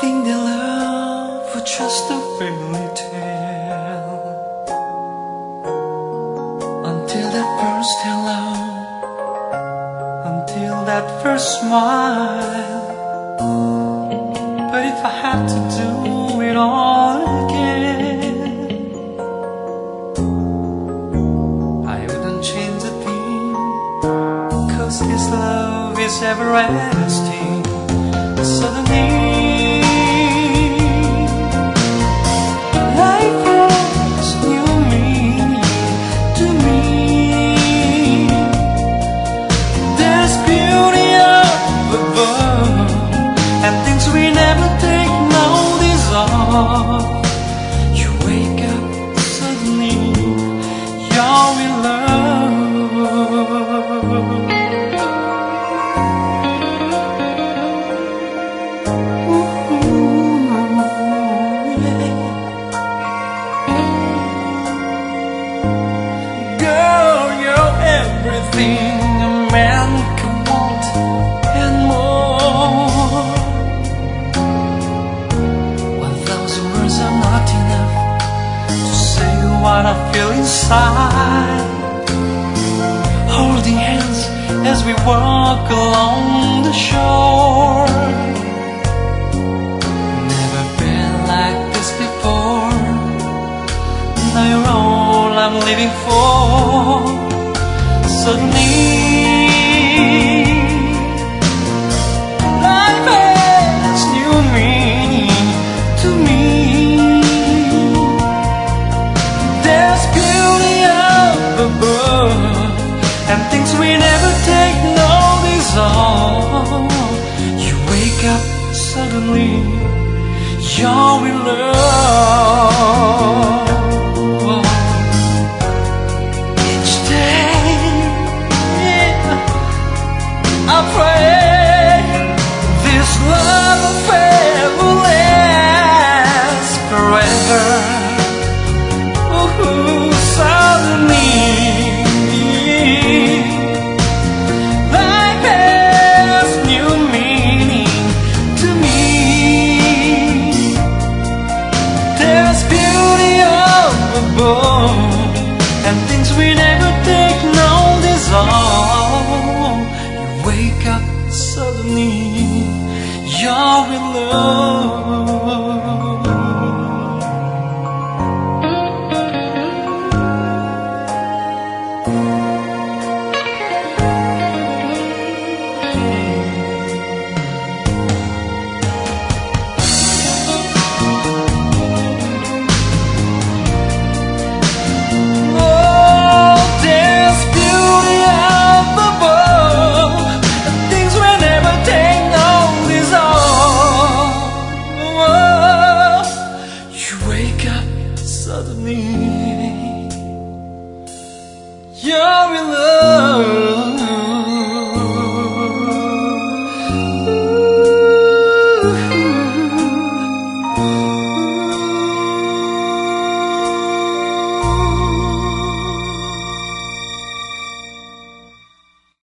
think that love was just a fairy tale, until that first hello, until that first smile. But if I had to do it all again, I wouldn't change a thing, 'cause this love is everlasting. Suddenly life has new meaning to me. There's beauty up above and things we never take notice of. You wake up suddenly, you're in love. Everything a man can want and more. 1,000 words are not enough to say what I feel inside. Holding hands as we walk along the shore. Never been like this before. Now you're all I'm living for. Suddenly life has new meaning to me. There's beauty up above and things we never take notice of. You wake up suddenly, you're in love. I pray this love affair will last forever. Ooh, suddenly life has new meaning to me. There's beauty up above and things we never take notice of. Wake up suddenly, you're in love.